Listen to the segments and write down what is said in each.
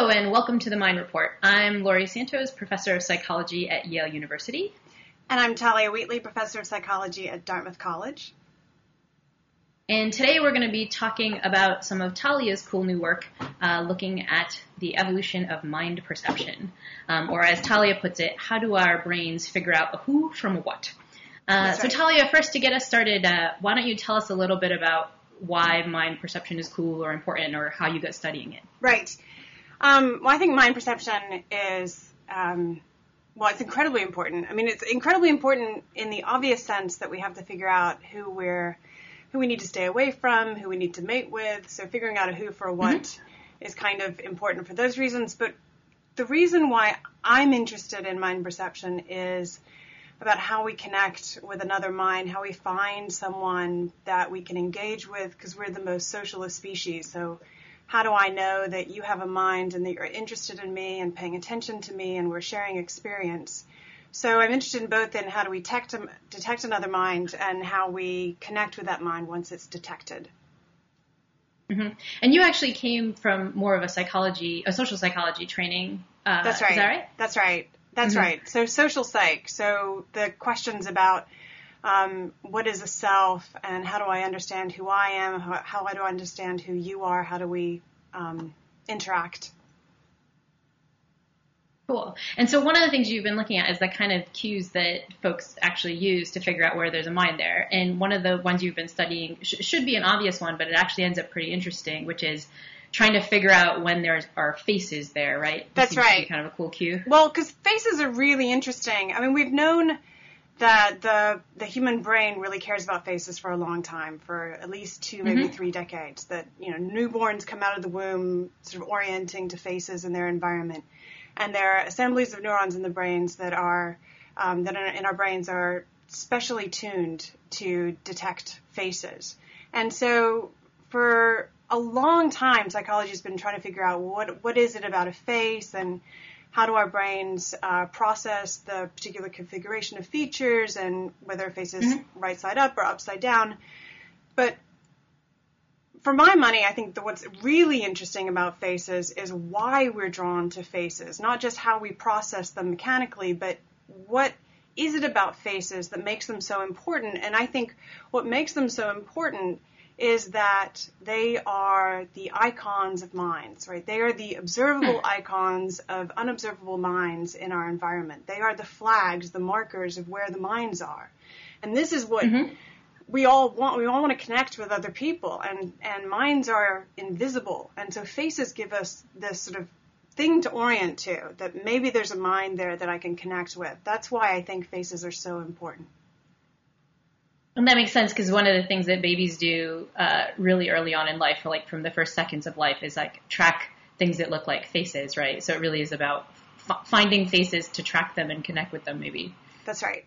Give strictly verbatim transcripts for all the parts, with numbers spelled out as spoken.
Hello and welcome to the Mind Report. I'm Laurie Santos, Professor of Psychology at Yale University. And I'm Talia Wheatley, Professor of Psychology at Dartmouth College. And today we're going to be talking about some of Talia's cool new work, uh, looking at the evolution of mind perception. Um, or as Talia puts it, how do our brains figure out a who from a what? Uh, so right. Talia, first to get us started, uh, why don't you tell us a little bit about why mind perception is cool or important or how you got studying it? Right. Um, well, I think mind perception is, um, well, it's incredibly important. I mean, it's incredibly important in the obvious sense that we have to figure out who we're, who we need to stay away from, who we need to mate with. So figuring out a who for a what mm-hmm. is kind of important for those reasons. But the reason why I'm interested in mind perception is about how we connect with another mind, how we find someone that we can engage with, because we're the most social of species. So how do I know that you have a mind and that you're interested in me and paying attention to me and we're sharing experience? So I'm interested in both in how do we detect, detect another mind and how we connect with that mind once it's detected. Mm-hmm. And you actually came from more of a psychology, a social psychology training. Uh, That's right. Is that right? That's right. That's mm-hmm. right. So social psych. So the questions about Um, what is a self, and how do I understand who I am? How, how do I understand who you are? How do we um, interact? Cool. And so one of the things you've been looking at is the kind of cues that folks actually use to figure out where there's a mind there. And one of the ones you've been studying sh- should be an obvious one, but it actually ends up pretty interesting, which is trying to figure out when there are faces there, right? That's seems right. To be kind of a cool cue. Well, because faces are really interesting. I mean, we've known that the the human brain really cares about faces for a long time, for at least two, maybe mm-hmm. three decades, that, you know, newborns come out of the womb sort of orienting to faces in their environment. And there are assemblies of neurons in the brains that are, um, that are in our brains are specially tuned to detect faces. And so for a long time, psychology has been trying to figure out what what is it about a face and how do our brains uh, process the particular configuration of features and whether a face is mm-hmm. right side up or upside down. But for my money, I think that what's really interesting about faces is why we're drawn to faces, not just how we process them mechanically, but what is it about faces that makes them so important? And I think what makes them so important is that they are the icons of minds, right? They are the observable icons of unobservable minds in our environment. They are the flags, the markers of where the minds are. And this is what mm-hmm. we all want. We all want to connect with other people, and, and minds are invisible. And so faces give us this sort of thing to orient to, that maybe there's a mind there that I can connect with. That's why I think faces are so important. And that makes sense, because one of the things that babies do uh, really early on in life, or like from the first seconds of life, is like track things that look like faces, right? So it really is about f- finding faces to track them and connect with them, maybe. That's right.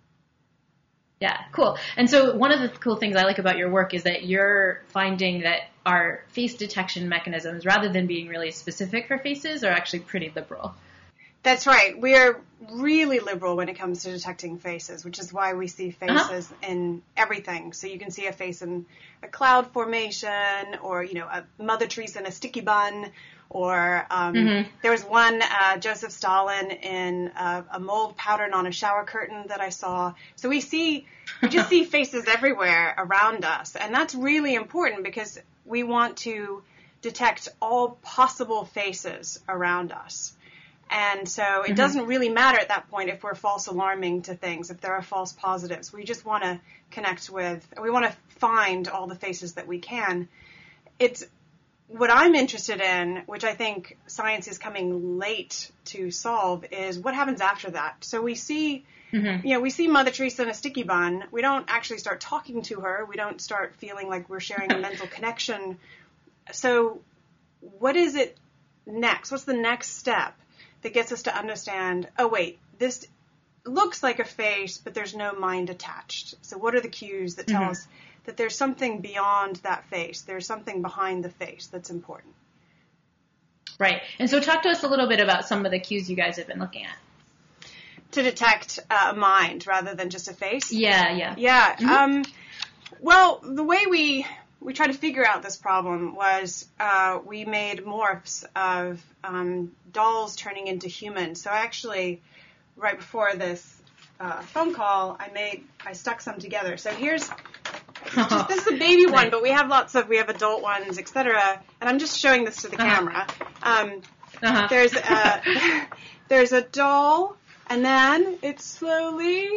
Yeah, cool. And so one of the cool things I like about your work is that you're finding that our face detection mechanisms, rather than being really specific for faces, are actually pretty liberal. That's right. We are really liberal when it comes to detecting faces, which is why we see faces uh-huh. in everything. So you can see a face in a cloud formation, or, you know, a Mother Teresa in a sticky bun, or um, mm-hmm. there was one, uh, Joseph Stalin in a, a mold pattern on a shower curtain that I saw. So we see, we just see faces everywhere around us. And that's really important because we want to detect all possible faces around us. And so it mm-hmm. doesn't really matter at that point if we're false alarming to things, if there are false positives. We just want to connect with, we want to find all the faces that we can. It's what I'm interested in, which I think science is coming late to solve, is what happens after that. So we see, mm-hmm. you know, we see Mother Teresa in a sticky bun. We don't actually start talking to her. We don't start feeling like we're sharing a mental connection. So what is it next? What's the next step that gets us to understand, oh, wait, this looks like a face, but there's no mind attached. So what are the cues that tell mm-hmm. us that there's something beyond that face? There's something behind the face that's important. Right. And so talk to us a little bit about some of the cues you guys have been looking at. To detect uh, a mind rather than just a face? Yeah, yeah. Yeah. Mm-hmm. Um, well, the way we we tried to figure out this problem was uh, we made morphs of um, dolls turning into humans. So actually, right before this uh, phone call, I made I stuck some together. So here's just, this is a baby one, but we have lots of we have adult ones, et cetera. And I'm just showing this to the uh-huh. camera. Um, uh-huh. There's a, there's a doll, and then it slowly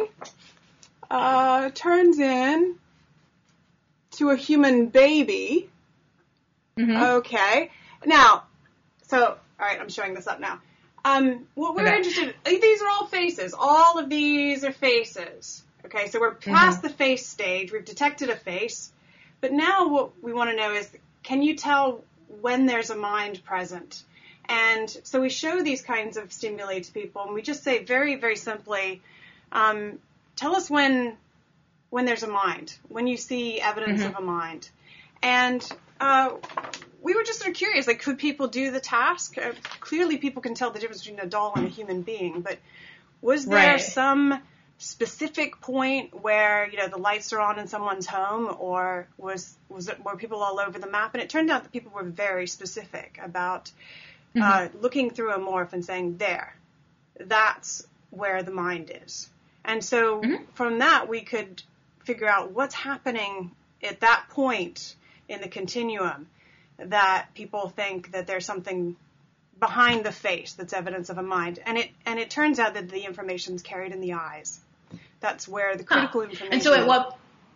uh, turns in to a human baby. Mm-hmm. Okay. Now, so, all right, I'm showing this up now. Um, what we're okay. interested in, these are all faces. All of these are faces. Okay, so we're past mm-hmm. the face stage. We've detected a face. But now what we want to know is, can you tell when there's a mind present? And so we show these kinds of stimuli to people, and we just say very, very simply, um, tell us when when there's a mind, when you see evidence mm-hmm. of a mind. And uh, we were just sort of curious, like, could people do the task? Uh, clearly people can tell the difference between a doll and a human being, but was there right. some specific point where, you know, the lights are on in someone's home, or was was it, were people all over the map? And it turned out that people were very specific about mm-hmm. uh, looking through a morph and saying, there, that's where the mind is. And so mm-hmm. from that, we could figure out what's happening at that point in the continuum that people think that there's something behind the face that's evidence of a mind. And it and it turns out that the information's carried in the eyes. That's where the critical huh. information And so at what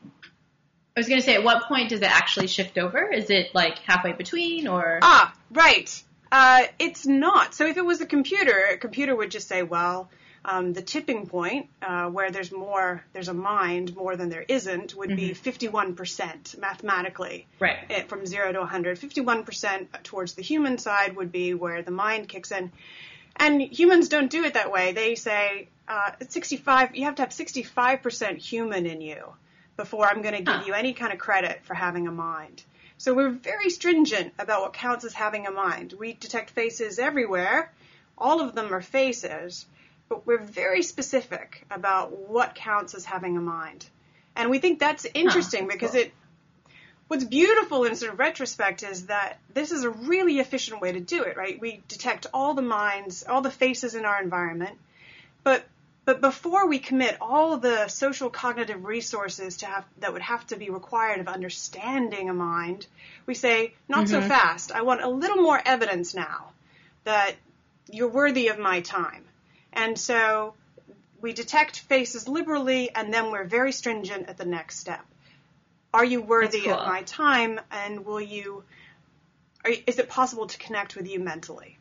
I was going to say, at what point does it actually shift over? Is it like halfway between, or? Ah, right. Uh, it's not. So if it was a computer, a computer would just say, well, Um, the tipping point, uh, where there's more, there's a mind more than there isn't, would mm-hmm. be fifty-one percent mathematically. Right. It, from zero to one hundred. fifty-one percent towards the human side would be where the mind kicks in. And humans don't do it that way. They say, uh, it's sixty-five, you have to have sixty-five percent human in you before I'm going to give huh. you any kind of credit for having a mind. So we're very stringent about what counts as having a mind. We detect faces everywhere. All of them are faces. But we're very specific about what counts as having a mind. And we think that's interesting huh, that's because cool. it, what's beautiful in sort of retrospect is that this is a really efficient way to do it, right? We detect all the minds, all the faces in our environment, but but before we commit all the social cognitive resources to have, that would have to be required of understanding a mind, we say, not mm-hmm. so fast. I want a little more evidence now that you're worthy of my time. And so we detect faces liberally, and then we're very stringent at the next step. Are you worthy cool. of my time, and will you, are, is it possible to connect with you mentally?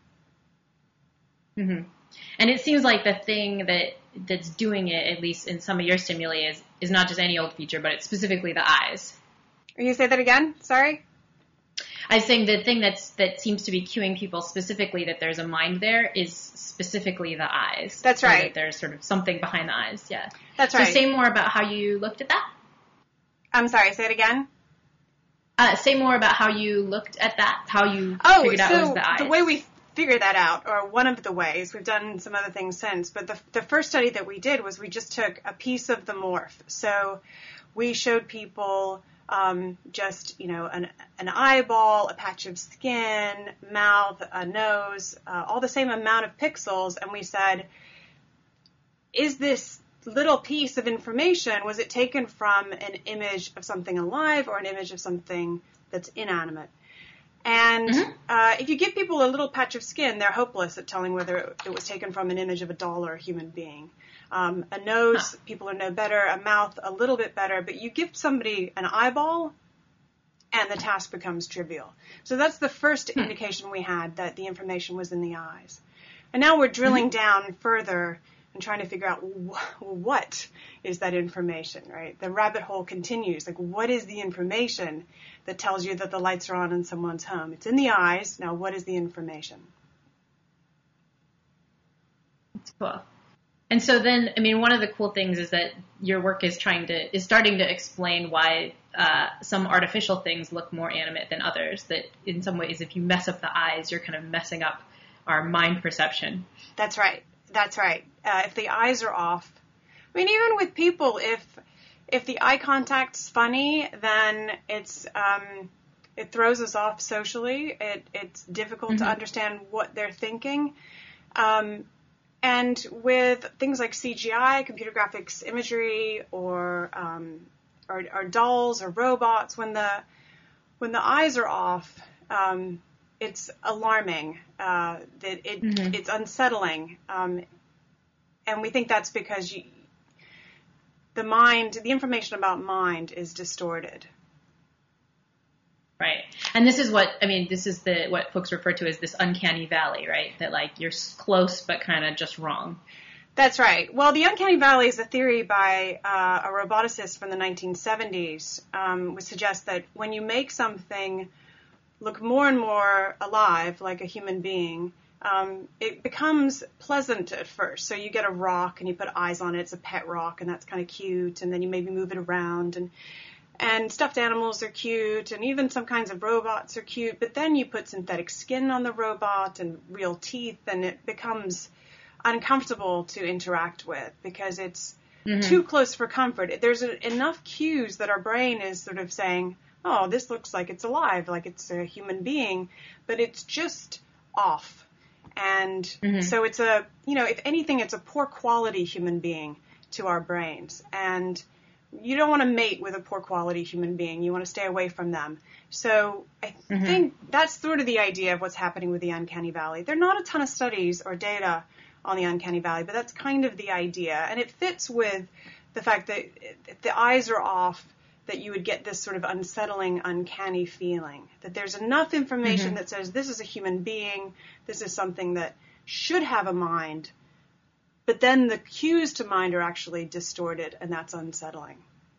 Mm-hmm. And it seems like the thing that that's doing it, at least in some of your stimuli, is, is not just any old feature, but it's specifically the eyes. Are you going to say that again? Sorry? I was saying the thing that's that seems to be cueing people specifically that there's a mind there is specifically the eyes. That's right. That there's sort of something behind the eyes, yeah. That's right. So say more about how you looked at that. I'm sorry, say it again? Uh, say more about how you looked at that, how you oh, figured so out it was the eyes. The way we figured that out, or one of the ways, we've done some other things since, but the, the first study that we did was we just took a piece of the morph. So we showed people um, just, you know, an, an eyeball, a patch of skin, mouth, a nose, uh, all the same amount of pixels, and we said, is this little piece of information, was it taken from an image of something alive or an image of something that's inanimate? And mm-hmm. uh, if you give people a little patch of skin, they're hopeless at telling whether it, it was taken from an image of a doll or a human being. Um, a nose, huh. people are no better. A mouth, a little bit better. But you give somebody an eyeball, and the task becomes trivial. So that's the first hmm. indication we had that the information was in the eyes. And now we're drilling mm-hmm. down further and trying to figure out wh- what is that information, right? The rabbit hole continues. Like, what is the information that tells you that the lights are on in someone's home? It's in the eyes. Now, what is the information? That's cool. And so then, I mean, one of the cool things is that your work is trying to, is starting to explain why uh, some artificial things look more animate than others. That in some ways, if you mess up the eyes, you're kind of messing up our mind perception. That's right. That's right. Uh, if the eyes are off, I mean, even with people, if if the eye contact's funny, then it's um, it throws us off socially. It, it's difficult mm-hmm. to understand what they're thinking. Um, and with things like C G I, computer graphics imagery, or, um, or or dolls or robots, when the when the eyes are off, um, it's alarming. Uh, that it mm-hmm. it's unsettling, um, and we think that's because you, the mind, the information about mind, is distorted. Right. And this is what, I mean, this is the, what folks refer to as this uncanny valley, right? That like you're close, but kind of just wrong. That's right. Well, the uncanny valley is a theory by uh, a roboticist from the nineteen seventies, um, which suggests that when you make something look more and more alive, like a human being, um, it becomes pleasant at first. So you get a rock and you put eyes on it. It's a pet rock, and that's kind of cute. And then you maybe move it around, and And stuffed animals are cute, and even some kinds of robots are cute, but then you put synthetic skin on the robot and real teeth, and it becomes uncomfortable to interact with because it's mm-hmm. too close for comfort. There's a, enough cues that our brain is sort of saying, oh, this looks like it's alive, like it's a human being, but it's just off. And mm-hmm. so it's a, you know, if anything, it's a poor quality human being to our brains. And you don't want to mate with a poor quality human being. You want to stay away from them. So I mm-hmm. think that's sort of the idea of what's happening with the uncanny valley. There are not a ton of studies or data on the uncanny valley, but that's kind of the idea. And it fits with the fact that if the eyes are off, that you would get this sort of unsettling, uncanny feeling. That there's enough information mm-hmm. that says this is a human being, this is something that should have a mind, but then the cues to mind are actually distorted, and that's unsettling.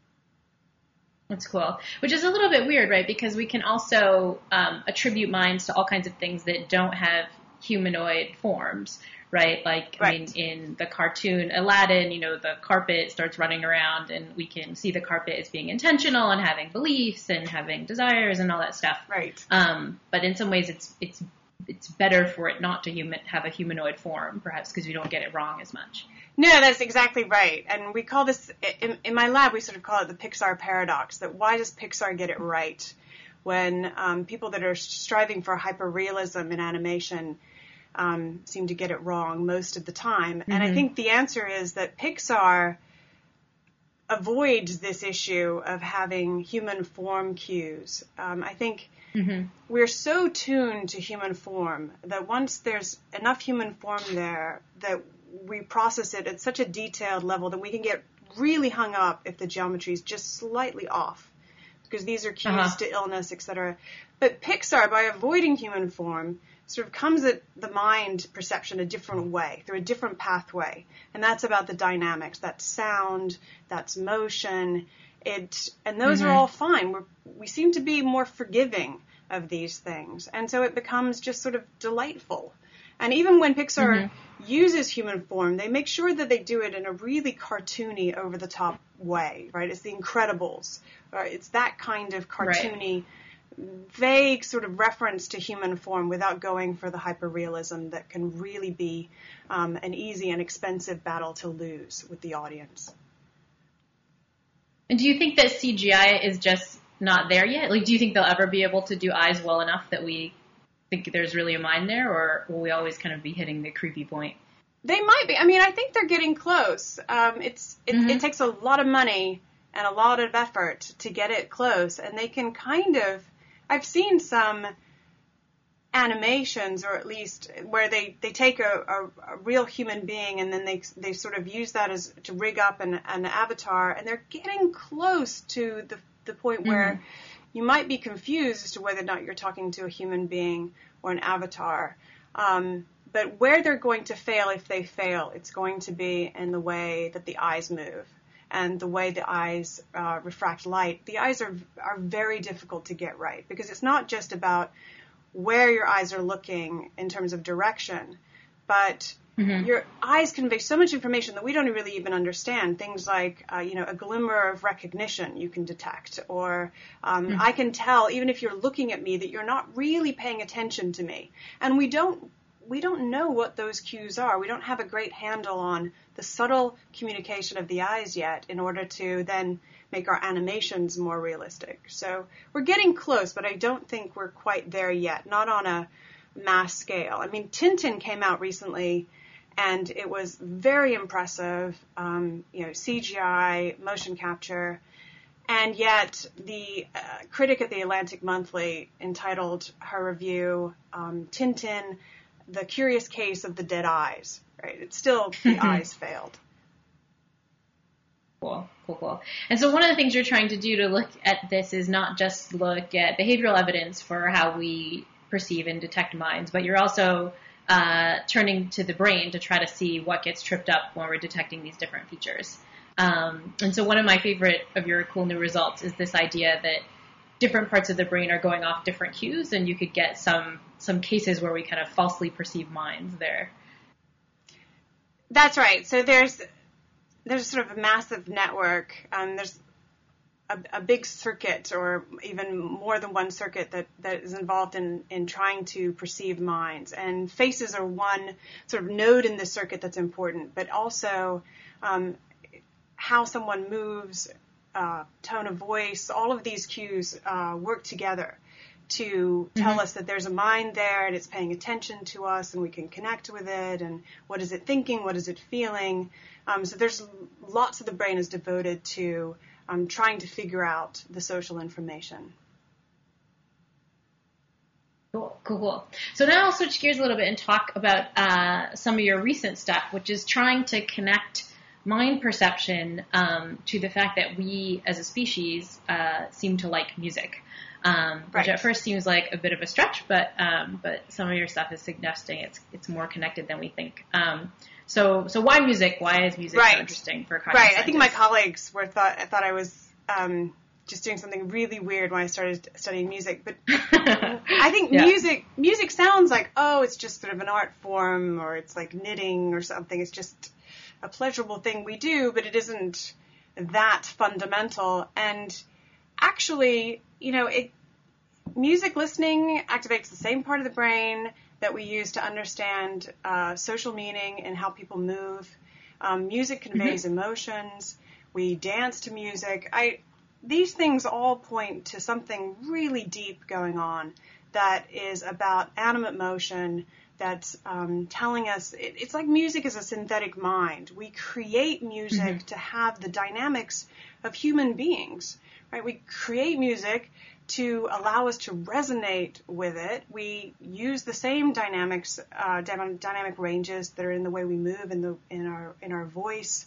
That's cool. Which is a little bit weird, right? Because we can also um, attribute minds to all kinds of things that don't have humanoid forms, right? Like, right. I mean, in the cartoon Aladdin, you know, the carpet starts running around, and we can see the carpet as being intentional and having beliefs and having desires and all that stuff. Right. Um, but in some ways, it's it's it's better for it not to human, have a humanoid form, perhaps because we don't get it wrong as much. No, that's exactly right. And we call this, in, in my lab, we sort of call it the Pixar paradox, that why does Pixar get it right when um, people that are striving for hyperrealism in animation um, seem to get it wrong most of the time? Mm-hmm. And I think the answer is that Pixar avoids this issue of having human form cues. Um, I think mm-hmm. we're so tuned to human form that once there's enough human form there, that we process it at such a detailed level that we can get really hung up if the geometry is just slightly off, because these are cues uh-huh. to illness, et cetera. But Pixar, by avoiding human form, sort of comes at the mind perception a different way, through a different pathway. And that's about the dynamics. That's sound, that's motion. It, and those mm-hmm. are all fine. We're, we seem to be more forgiving of these things. And so it becomes just sort of delightful. And even when Pixar mm-hmm. uses human form, they make sure that they do it in a really cartoony, over-the-top way, right? It's The Incredibles. Right? It's that kind of cartoony, right. vague sort of reference to human form without going for the hyperrealism that can really be um, an easy and expensive battle to lose with the audience. And do you think that C G I is just not there yet? Like, do you think they'll ever be able to do eyes well enough that we think there's really a mind there, or will we always kind of be hitting the creepy point? They might be. I mean, I think they're getting close. Um, it's it, mm-hmm. it takes a lot of money and a lot of effort to get it close, and they can kind of. I've seen some animations, or at least where they, they take a, a, a real human being and then they they sort of use that as to rig up an, an avatar, and they're getting close to the the point mm-hmm. where you might be confused as to whether or not you're talking to a human being or an avatar. Um, but where they're going to fail, if they fail, it's going to be in the way that the eyes move and the way the eyes uh, refract light. The eyes are are very difficult to get right, because it's not just about where your eyes are looking in terms of direction, but mm-hmm. your eyes convey so much information that we don't really even understand. Things like, uh, you know, a glimmer of recognition you can detect, or um, mm-hmm. I can tell, even if you're looking at me, that you're not really paying attention to me. And we don't we don't know what those cues are. We don't have a great handle on the subtle communication of the eyes yet in order to then make our animations more realistic. So we're getting close, but I don't think we're quite there yet, not on a mass scale. I mean, Tintin came out recently, and it was very impressive, um, you know, C G I, motion capture, and yet the uh, critic at the Atlantic Monthly entitled her review, um, Tintin, The Curious Case of the Dead Eyes, right? It's still, the eyes failed. Cool, cool, cool. And so one of the things you're trying to do to look at this is not just look at behavioral evidence for how we perceive and detect minds, but you're also uh, turning to the brain to try to see what gets tripped up when we're detecting these different features. Um, and so one of my favorite of your cool new results is this idea that different parts of the brain are going off different cues, and you could get some some cases where we kind of falsely perceive minds there. That's right. So there's there's sort of a massive network. Um, there's a, a big circuit, or even more than one circuit, that, that is involved in, in trying to perceive minds. And faces are one sort of node in the circuit that's important, but also um, how someone moves, uh, tone of voice, all of these cues uh, work together to tell mm-hmm. us that there's a mind there and it's paying attention to us and we can connect with it, and what is it thinking, what is it feeling. Um, so there's lots of the brain is devoted to um, trying to figure out the social information. Cool, cool, cool. So now I'll switch gears a little bit and talk about uh, some of your recent stuff, which is trying to connect mind perception um, to the fact that we as a species uh, seem to like music. Um, which right. at first seems like a bit of a stretch, but um, but some of your stuff is suggesting it's it's more connected than we think. Um, so so why music? Why is music right. so interesting for cognitive Right. scientists? I think my colleagues were thought I thought I was um, just doing something really weird when I started studying music, but I think yeah. music music sounds like, oh, it's just sort of an art form, or it's like knitting or something. It's just a pleasurable thing we do, but it isn't that fundamental. And actually, you know, it, music listening activates the same part of the brain that we use to understand uh, social meaning and how people move. Um, music conveys mm-hmm. emotions. We dance to music. I, these things all point to something really deep going on that is about animate motion, that's um, telling us, it, it's like music is a synthetic mind. We create music mm-hmm. to have the dynamics of human beings, right? We create music to allow us to resonate with it. We use the same dynamics, uh, dynamic ranges that are in the way we move, in the in our in our voice,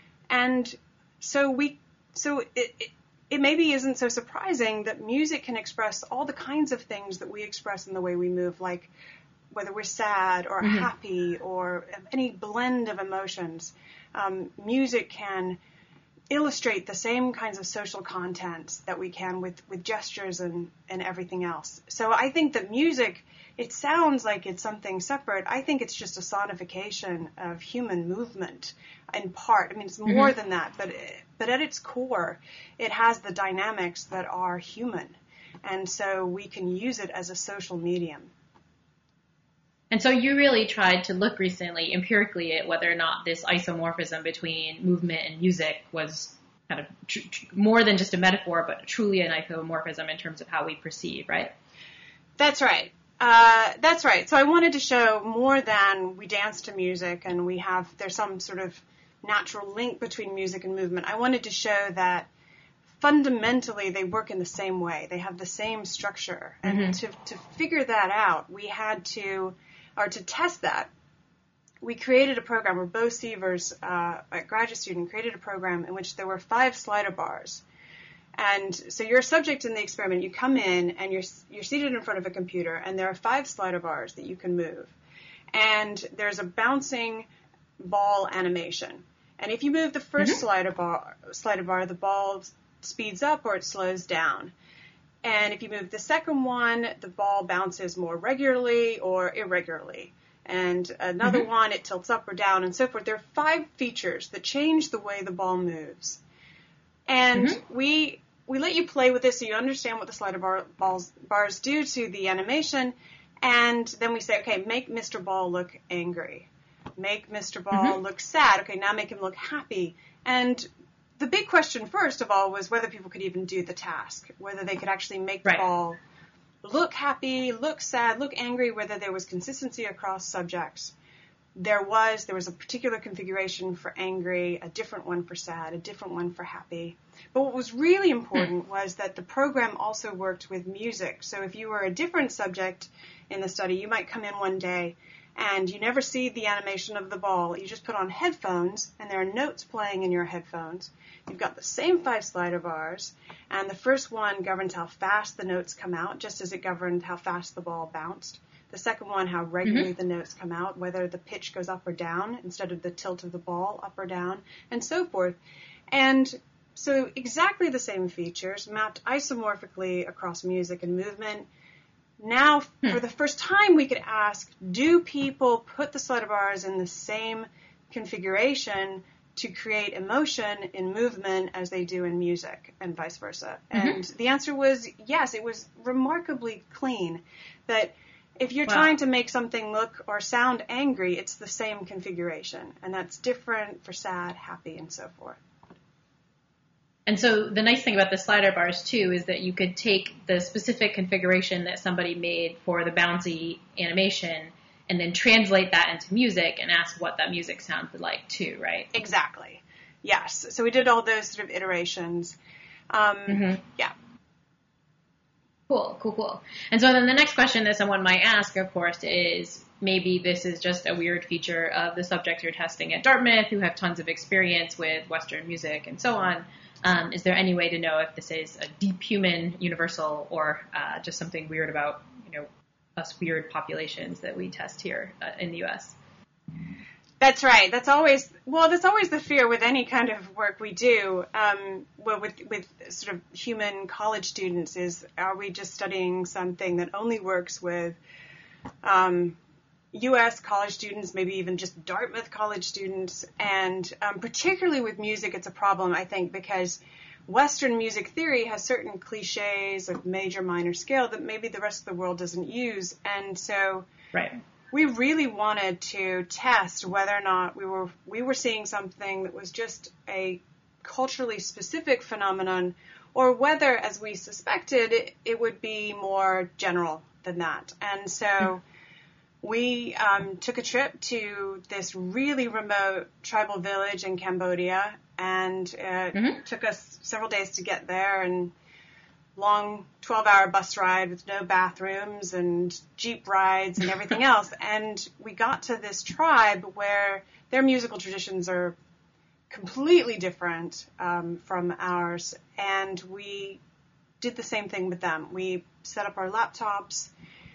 and so we so it, it it maybe isn't so surprising that music can express all the kinds of things that we express in the way we move, like whether we're sad or mm-hmm. happy or any blend of emotions. Um, music can illustrate the same kinds of social content that we can with, with gestures and, and everything else. So I think that music, it sounds like it's something separate. I think it's just a sonification of human movement in part. I mean, it's more mm-hmm. than that, but but at its core, it has the dynamics that are human. And so we can use it as a social medium. And so you really tried to look recently empirically at whether or not this isomorphism between movement and music was kind of tr- tr- more than just a metaphor, but truly an isomorphism in terms of how we perceive, right? That's right. Uh, that's right. So I wanted to show more than we dance to music and we have, there's some sort of natural link between music and movement. I wanted to show that fundamentally they work in the same way. They have the same structure. And mm-hmm. to, to figure that out, we had to... or to test that, we created a program, or Bo Sievers, uh, a graduate student, created a program in which there were five slider bars. And so you're a subject in the experiment. You come in and you're you're seated in front of a computer, and there are five slider bars that you can move. And there's a bouncing ball animation. And if you move the first mm-hmm. slider bar, slider bar, the ball speeds up or it slows down. And if you move the second one, the ball bounces more regularly or irregularly. And another mm-hmm. one, it tilts up or down and so forth. There are five features that change the way the ball moves. And mm-hmm. we we let you play with this so you understand what the slider bar, balls, bars do to the animation. And then we say, okay, make Mister Ball look angry. Make Mister Ball Mm-hmm. look sad. Okay, now make him look happy. And the big question, first of all, was whether people could even do the task, whether they could actually make the Right. ball look happy, look sad, look angry, whether there was consistency across subjects. There was. There was a particular configuration for angry, a different one for sad, a different one for happy. But what was really important was that the program also worked with music. So if you were a different subject in the study, you might come in one day and you never see the animation of the ball. You just put on headphones, and there are notes playing in your headphones. You've got the same five slider bars, and the first one governs how fast the notes come out, just as it governed how fast the ball bounced. The second one, how regularly mm-hmm. the notes come out, whether the pitch goes up or down instead of the tilt of the ball up or down, and so forth. And so exactly the same features mapped isomorphically across music and movement. Now, hmm. for the first time, we could ask, do people put the slider bars in the same configuration to create emotion in movement as they do in music, and vice versa? Mm-hmm. And the answer was yes. It was remarkably clean that if you're wow. trying to make something look or sound angry, it's the same configuration, and that's different for sad, happy, and so forth. And so the nice thing about the slider bars, too, is that you could take the specific configuration that somebody made for the bouncy animation and then translate that into music and ask what that music sounded like, too, right? Exactly. Yes. So we did all those sort of iterations. Um, mm-hmm. Yeah. Cool, cool, cool. And so then the next question that someone might ask, of course, is maybe this is just a weird feature of the subjects you're testing at Dartmouth who have tons of experience with Western music and so on. Um, is there any way to know if this is a deep human universal or uh, just something weird about, you know, us weird populations that we test here uh, in the U S? That's right. That's always, well, that's always the fear with any kind of work we do. Um, well, with, with sort of human college students is, are we just studying something that only works with um, U S college students, maybe even just Dartmouth college students? And um, particularly with music, it's a problem, I think, because Western music theory has certain cliches of major, minor scale that maybe the rest of the world doesn't use. And so right. we really wanted to test whether or not we were we were seeing something that was just a culturally specific phenomenon, or whether, as we suspected, it, it would be more general than that. And so mm-hmm. we um, took a trip to this really remote tribal village in Cambodia, and it mm-hmm. took us several days to get there, and long twelve-hour bus ride with no bathrooms and Jeep rides and everything else. And we got to this tribe where their musical traditions are completely different um, from ours. And we did the same thing with them. We set up our laptops.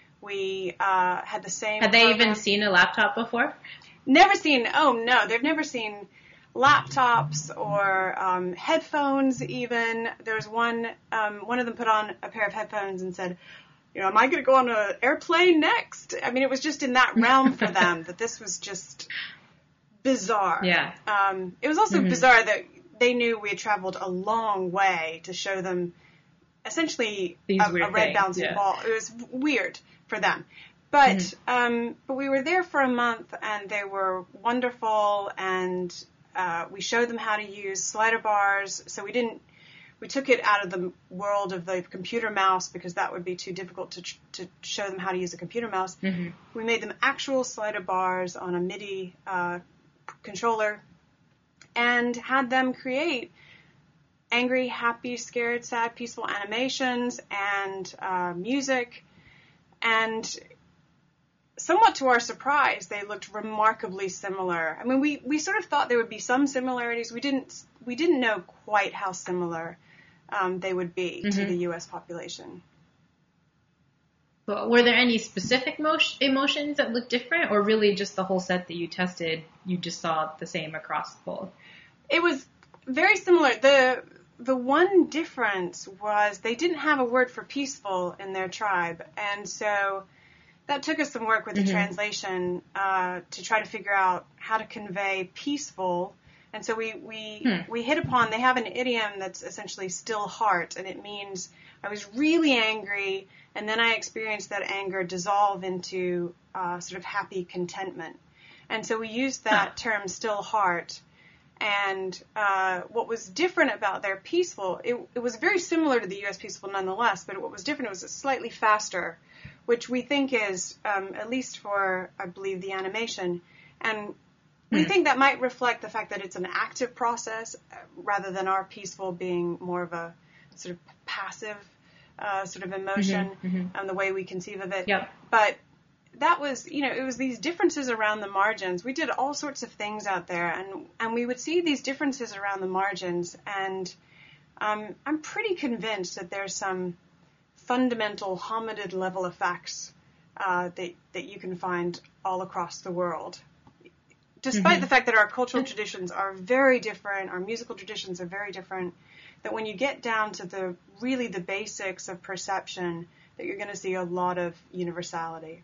We uh, had the same Had they program. even seen a laptop before? Never seen, oh no, they've never seen laptops or um, headphones even. There was one, um, one of them put on a pair of headphones and said, you know, am I going to go on an airplane next? I mean, it was just in that realm for them that this was just bizarre. Yeah. Um, it was also mm-hmm. bizarre that they knew we had traveled a long way to show them essentially These a, weird a red things, bouncing yeah. ball. It was weird for them. But mm-hmm. um, but we were there for a month, and they were wonderful, and uh, we showed them how to use slider bars. So we didn't we took it out of the world of the computer mouse because that would be too difficult to to show them how to use a computer mouse. Mm-hmm. We made them actual slider bars on a MIDI uh, controller, and had them create angry, happy, scared, sad, peaceful animations and uh, music. And somewhat to our surprise, they looked remarkably similar. I mean, we, we sort of thought there would be some similarities. We didn't we didn't know quite how similar um, they would be mm-hmm. to the U S population. Well, were there any specific mo- emotions that looked different, or really just the whole set that you tested, you just saw the same across the board? It was very similar. The the one difference was they didn't have a word for peaceful in their tribe, and so that took us some work with the mm-hmm. translation uh, to try to figure out how to convey peaceful. And so we we, hmm. we hit upon, they have an idiom that's essentially still heart, and it means I was really angry, and then I experienced that anger dissolve into uh, sort of happy contentment. And so we used that term, still heart. And uh, what was different about their peaceful, it, it was very similar to the U S peaceful nonetheless, but what was different, it was slightly faster, which we think is, um, at least for, I believe, the animation. And we think that might reflect the fact that it's an active process uh, rather than our peaceful being more of a sort of passive uh, sort of emotion, mm-hmm, mm-hmm. Um, the way we conceive of it. Yep. But that was, you know, it was these differences around the margins. We did all sorts of things out there, and, and we would see these differences around the margins, and um, I'm pretty convinced that there's some fundamental hominid level effects uh, that, that you can find all across the world. Despite mm-hmm. the fact that our cultural traditions are very different, our musical traditions are very different, that when you get down to the really the basics of perception, that you're going to see a lot of universality.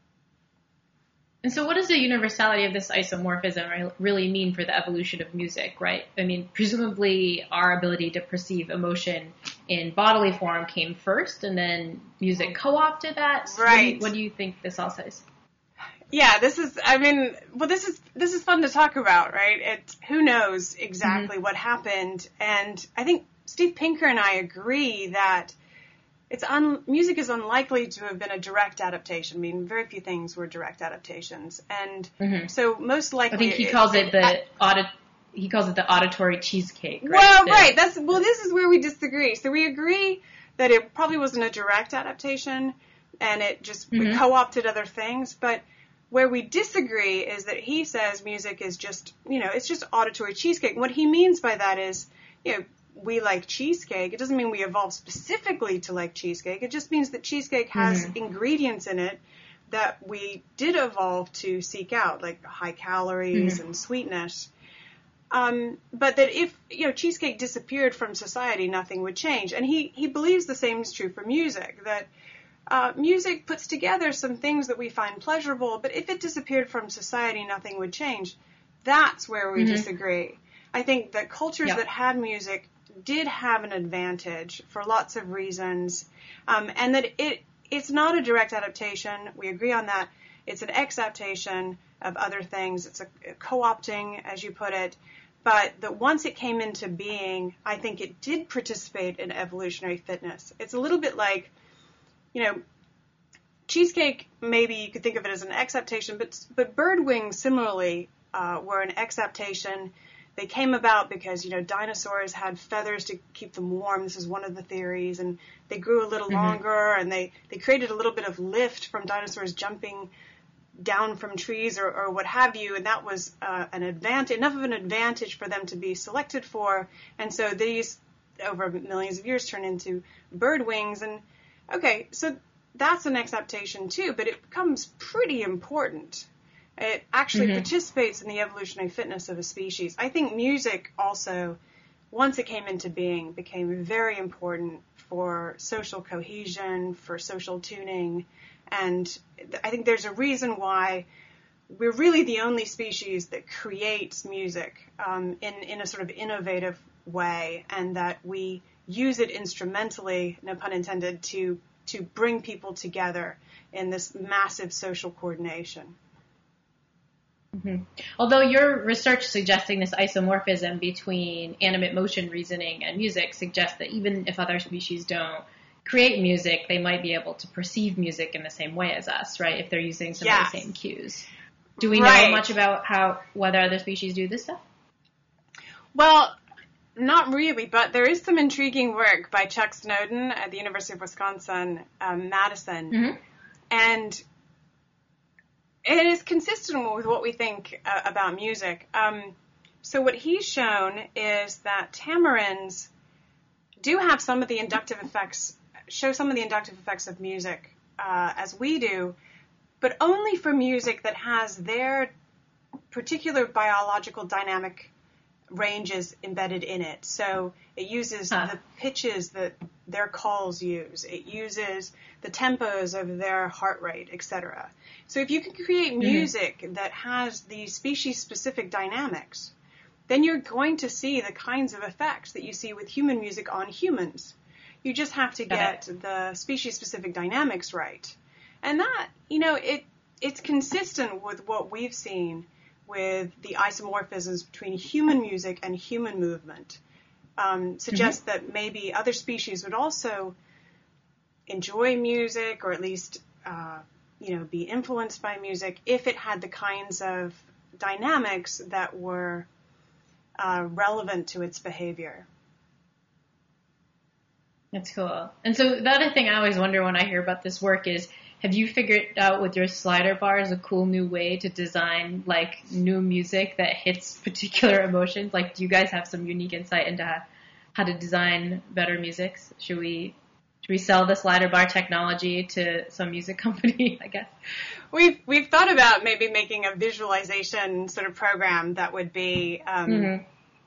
And so what does the universality of this isomorphism really mean for the evolution of music, right? I mean, presumably our ability to perceive emotion in bodily form came first, and then music co-opted that. Right. What do you, what do you think this all says? Yeah, this is, I mean, well, this is, this is fun to talk about, right? It, who knows exactly mm-hmm. what happened. And I think Steve Pinker and I agree that it's un, music is unlikely to have been a direct adaptation. I mean, very few things were direct adaptations. And mm-hmm. so most likely. I think he it, calls it, it the I, audit, he calls it the auditory cheesecake, right? Well, the, right. That's, well, this is where we disagree. So we agree that it probably wasn't a direct adaptation and it just mm-hmm. we co-opted other things, but where we disagree is that he says music is just, you know, it's just auditory cheesecake. What he means by that is, you know, we like cheesecake. It doesn't mean we evolved specifically to like cheesecake. It just means that cheesecake has mm-hmm. ingredients in it that we did evolve to seek out, like high calories mm-hmm. and sweetness. Um, but that if, you know, cheesecake disappeared from society, nothing would change. And he, he believes the same is true for music, that Uh, music puts together some things that we find pleasurable, but if it disappeared from society, nothing would change. That's where we mm-hmm. disagree. I think that cultures yep. that had music did have an advantage for lots of reasons, um, and that it it's not a direct adaptation. We agree on that. It's an exaptation of other things. It's a, a co-opting, as you put it, but that once it came into being, I think it did participate in evolutionary fitness. It's a little bit like, you know, cheesecake, maybe you could think of it as an exaptation, but but bird wings similarly uh, were an exaptation. They came about because, you know, dinosaurs had feathers to keep them warm. This is one of the theories. And they grew a little mm-hmm. longer, and they, they created a little bit of lift from dinosaurs jumping down from trees or, or what have you. And that was uh, an advantage, enough of an advantage for them to be selected for. And so these, over millions of years, turned into bird wings. And okay, so that's an exaptation too, but it becomes pretty important. It actually mm-hmm. participates in the evolutionary fitness of a species. I think music also, once it came into being, became very important for social cohesion, for social tuning, and I think there's a reason why we're really the only species that creates music um, in, in a sort of innovative way, and that we use it instrumentally, no pun intended, to to bring people together in this massive social coordination. Mm-hmm. Although your research suggesting this isomorphism between animate motion reasoning and music suggests that even if other species don't create music, they might be able to perceive music in the same way as us, right? If they're using some yes. of the same cues. Do we right. know much about how whether other species do this stuff? Well, not really, but there is some intriguing work by Chuck Snowden at the University of Wisconsin, um, Madison, mm-hmm. and it is consistent with what we think uh, about music. Um, so what he's shown is that tamarins do have some of the inductive effects, show some of the inductive effects of music uh, as we do, but only for music that has their particular biological dynamic ranges embedded in it. So it uses huh. the pitches that their calls use. It uses the tempos of their heart rate, et cetera. So if you can create music mm-hmm. that has these species-specific dynamics, then you're going to see the kinds of effects that you see with human music on humans. You just have to Got get it. the species-specific dynamics right. And that, you know, it it's consistent with what we've seen with the isomorphisms between human music and human movement. Um, suggests mm-hmm. that maybe other species would also enjoy music, or at least, uh, you know, be influenced by music if it had the kinds of dynamics that were uh, relevant to its behavior. That's cool. And so the other thing I always wonder when I hear about this work is, have you figured out with your slider bars a cool new way to design like new music that hits particular emotions? Like, do you guys have some unique insight into how, how to design better music? Should we should we sell the slider bar technology to some music company, I guess? We've we've thought about maybe making a visualization sort of program that would be um, mm-hmm.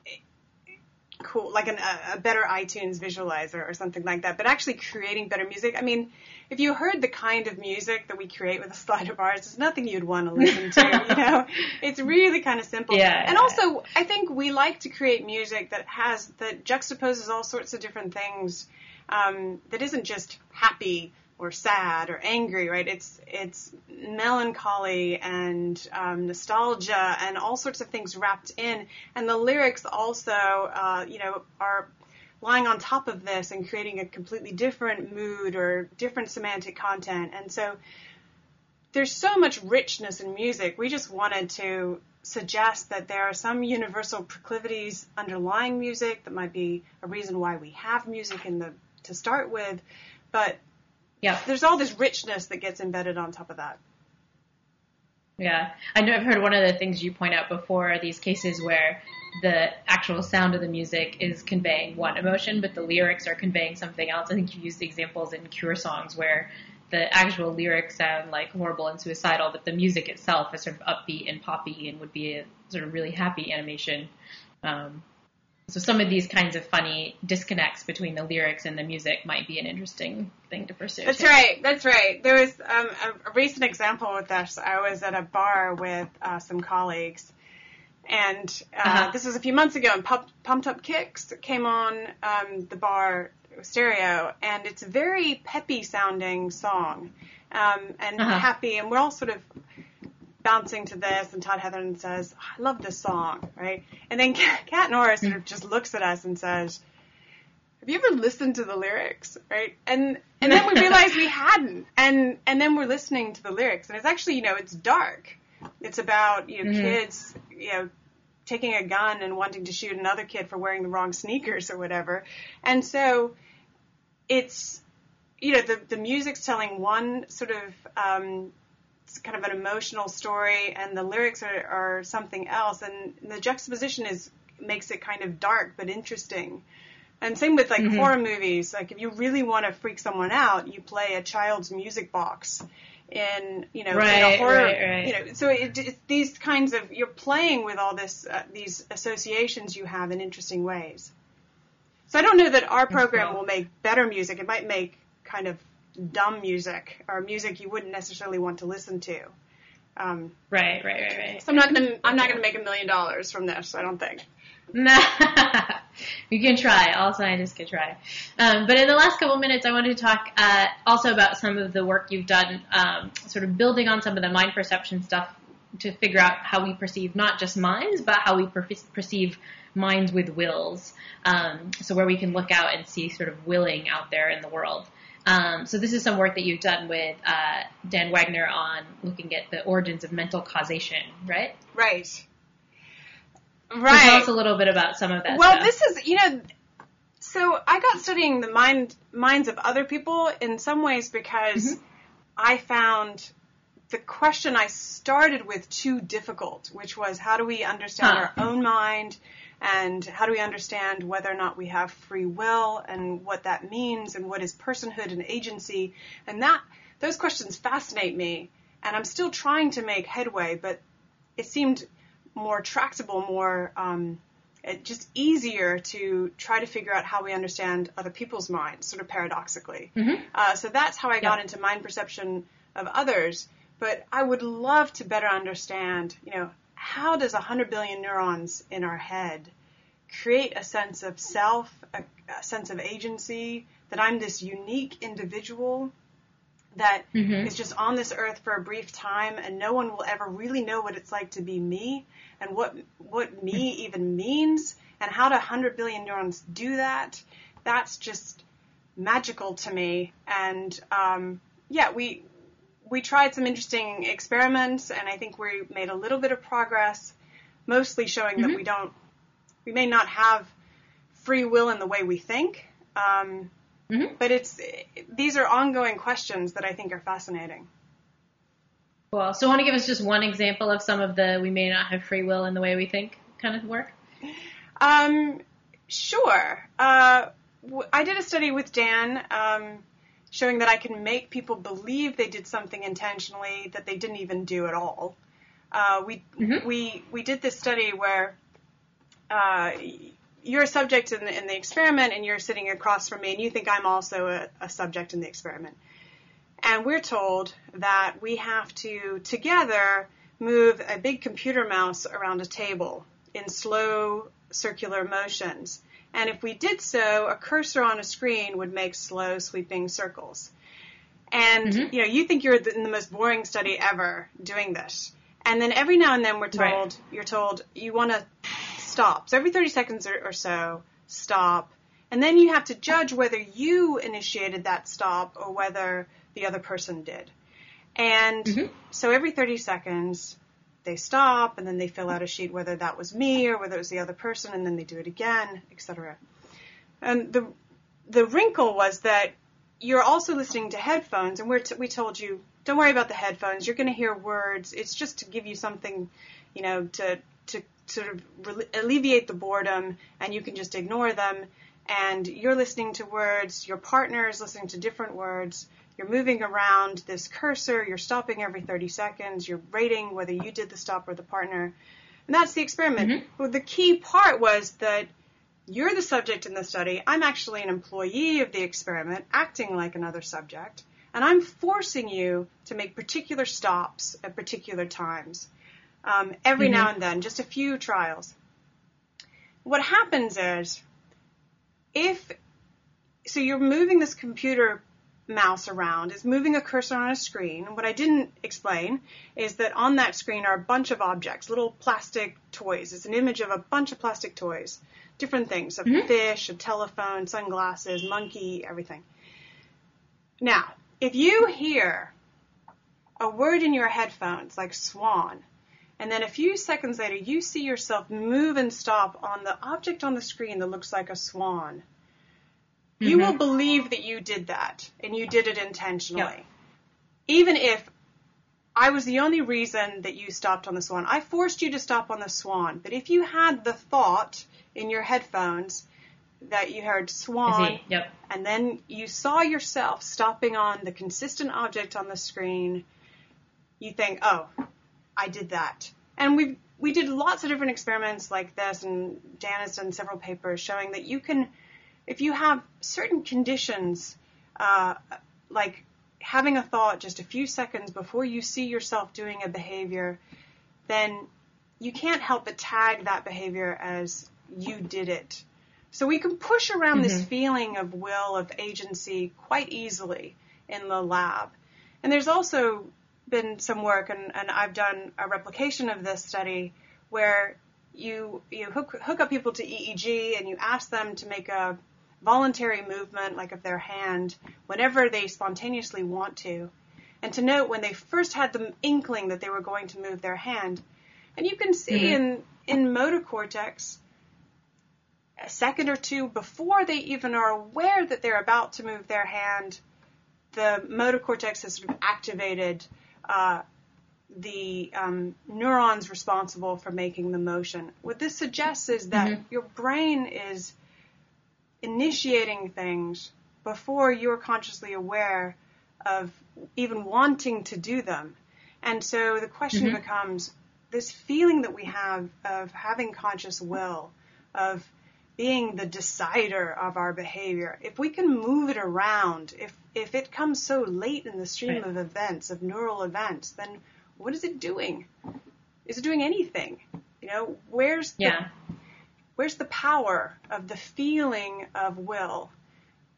cool, like an, a better iTunes visualizer or something like that, but actually creating better music. I mean, if you heard the kind of music that we create with the slider bars, there's nothing you'd want to listen to, you know? It's really kind of simple. Yeah, and yeah. also, I think we like to create music that has, that juxtaposes all sorts of different things, um, that isn't just happy or sad or angry, right? It's it's melancholy and um, nostalgia and all sorts of things wrapped in. And the lyrics also, uh, you know, are lying on top of this and creating a completely different mood or different semantic content. And so there's so much richness in music. We just wanted to suggest that there are some universal proclivities underlying music that might be a reason why we have music in the to start with, but yeah, there's all this richness that gets embedded on top of that. Yeah, I know I've heard one of the things you point out before are these cases where the actual sound of the music is conveying one emotion, but the lyrics are conveying something else. I think you used the examples in Cure songs where the actual lyrics sound like horrible and suicidal, but the music itself is sort of upbeat and poppy and would be a sort of really happy animation. Um, So some of these kinds of funny disconnects between the lyrics and the music might be an interesting thing to pursue. That's too. right. That's right. There was um, a, a recent example with this. I was at a bar with uh, some colleagues, and uh, uh-huh. this was a few months ago, and Pump, Pumped Up Kicks came on um, the bar stereo, and it's a very peppy sounding song, um, and uh-huh. happy, and we're all sort of bouncing to this, and Todd Heatherton says, oh, I love this song, right? And then Kat Norris sort of just looks at us and says, have you ever listened to the lyrics, right? And and then we realized we hadn't, and and then we're listening to the lyrics, and it's actually, you know, it's dark. It's about, you know, mm-hmm. kids, you know, taking a gun and wanting to shoot another kid for wearing the wrong sneakers or whatever. And so it's, you know, the, the music's telling one sort of um, kind of an emotional story, and the lyrics are, are something else, and the juxtaposition is makes it kind of dark but interesting. And same with like mm-hmm. horror movies. Like if you really want to freak someone out, you play a child's music box in, you know, right, in a horror, right, right. you know. So it, it's these kinds of, you're playing with all this, uh, these associations you have in interesting ways. So I don't know that our program will make better music. It might make kind of dumb music, or music you wouldn't necessarily want to listen to. Um, right, right, right, right. So I'm not gonna, I'm not gonna make a million dollars from this. I don't think. Nah, you can try. All scientists can try. Um, but in the last couple minutes, I wanted to talk uh, also about some of the work you've done, um, sort of building on some of the mind perception stuff to figure out how we perceive not just minds, but how we per- perceive minds with wills. Um, so where we can look out and see sort of willing out there in the world. Um, so this is some work that you've done with uh, Dan Wagner on looking at the origins of mental causation, right? Right. Right. So tell us a little bit about some of that well, stuff. Well, this is, you know, so I got studying the mind minds of other people in some ways because mm-hmm. I found the question I started with too difficult, which was how do we understand huh. our own mind, and how do we understand whether or not we have free will, and what that means, and what is personhood and agency. And that those questions fascinate me, and I'm still trying to make headway, but it seemed more tractable, more um, it, just easier to try to figure out how we understand other people's minds, sort of paradoxically. Mm-hmm. Uh, so that's how I got yeah. into mind perception of others. But I would love to better understand, you know, how does one hundred billion neurons in our head create a sense of self, a, a sense of agency, that I'm this unique individual that mm-hmm. is just on this earth for a brief time, and no one will ever really know what it's like to be me, and what what me even means, and how do one hundred billion neurons do that. That's just magical to me. And um, yeah, we we tried some interesting experiments, and I think we made a little bit of progress, mostly showing mm-hmm. that we don't, we may not have free will in the way we think. Um, mm-hmm. But it's these are ongoing questions that I think are fascinating. Cool. So, want to give us just one example of some of the we may not have free will in the way we think kind of work? Um, sure. Uh, I did a study with Dan um, showing that I can make people believe they did something intentionally that they didn't even do at all. Uh, we mm-hmm. we we did this study where uh, you're a subject in the, in the experiment, and you're sitting across from me, and you think I'm also a, a subject in the experiment. And we're told that we have to together move a big computer mouse around a table in slow circular motions. And if we did so, a cursor on a screen would make slow sweeping circles. And, mm-hmm. you know, you think you're in the most boring study ever doing this. And then every now and then we're told, right. you're told you want to stop. So every thirty seconds or, or so, stop. And then you have to judge whether you initiated that stop or whether the other person did. And mm-hmm. so every thirty seconds, they stop, and then they fill out a sheet whether that was me or whether it was the other person, and then they do it again, et cetera. And the the wrinkle was that you're also listening to headphones, and we're t- we told you, don't worry about the headphones. You're going to hear words. It's just to give you something, you know, to to sort of re- alleviate the boredom, and you can just ignore them. And you're listening to words. Your partner is listening to different words. You're moving around this cursor. You're stopping every thirty seconds. You're rating whether you did the stop or the partner. And that's the experiment. Mm-hmm. Well, the key part was that you're the subject in the study. I'm actually an employee of the experiment, acting like another subject. And I'm forcing you to make particular stops at particular times. Um, every mm-hmm. now and then, just a few trials. What happens is, if, so you're moving this computer mouse around, is moving a cursor on a screen. What I didn't explain is that on that screen are a bunch of objects, little plastic toys. It's an image of a bunch of plastic toys, different things, a mm-hmm. fish, a telephone, sunglasses, monkey, everything. Now, if you hear a word in your headphones like swan, and then a few seconds later you see yourself move and stop on the object on the screen that looks like a swan, mm-hmm. you will believe that you did that, and you did it intentionally. Yep. Even if I was the only reason that you stopped on the swan. I forced you to stop on the swan. But if you had the thought in your headphones that you heard swan, yep. and then you saw yourself stopping on the consistent object on the screen, you think, oh, I did that. And we we did lots of different experiments like this, and Dan has done several papers showing that you can, if you have certain conditions, uh, like having a thought just a few seconds before you see yourself doing a behavior, then you can't help but tag that behavior as you did it. So we can push around mm-hmm. this feeling of will, of agency, quite easily in the lab. And there's also been some work, and, and I've done a replication of this study, where you you hook, hook up people to E E G, and you ask them to make a voluntary movement, like of their hand, whenever they spontaneously want to, and to note when they first had the inkling that they were going to move their hand. And you can see mm-hmm. in, in motor cortex, a second or two before they even are aware that they're about to move their hand, the motor cortex has sort of activated uh, the um, neurons responsible for making the motion. What this suggests is that mm-hmm. your brain is initiating things before you're consciously aware of even wanting to do them. And so the question mm-hmm. becomes, this feeling that we have of having conscious will, of being the decider of our behavior, if we can move it around, if if it comes so late in the stream right. of events, of neural events, then what is it doing? Is it doing anything? You know, where's the, yeah. where's the power of the feeling of will?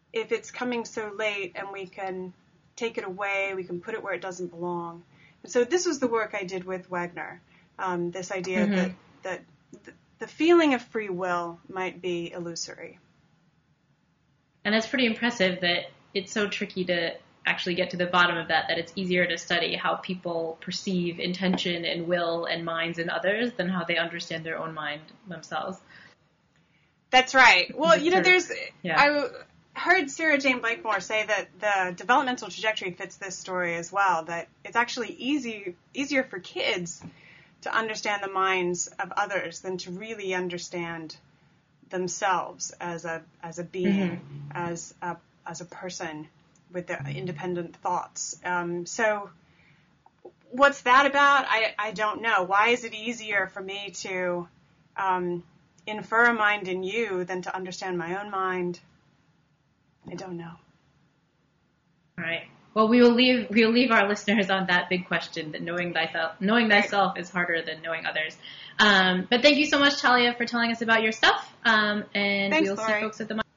if it's coming so late and we can take it away, we can put it where it doesn't belong. And so this was the work I did with Wagner, um, this idea mm-hmm. that, that th- the feeling of free will might be illusory. And that's pretty impressive that it's so tricky to actually get to the bottom of that, that it's easier to study how people perceive intention and will and minds in others than how they understand their own mind themselves. That's right. Well, you know, there's, yeah. I heard Sarah Jane Blakemore say that the developmental trajectory fits this story as well, that it's actually easy, easier for kids to understand the minds of others than to really understand themselves as a, as a being, mm-hmm. as a, as a person with their independent thoughts. Um, so what's that about? I, I don't know. Why is it easier for me to um, infer a mind in you than to understand my own mind? I don't know. All right. Well, we will leave we will leave our listeners on that big question, that knowing thyself knowing thyself is harder than knowing others. Um, but thank you so much, Talia, for telling us about your stuff. Um, and Thanks, we'll Lori. see folks at the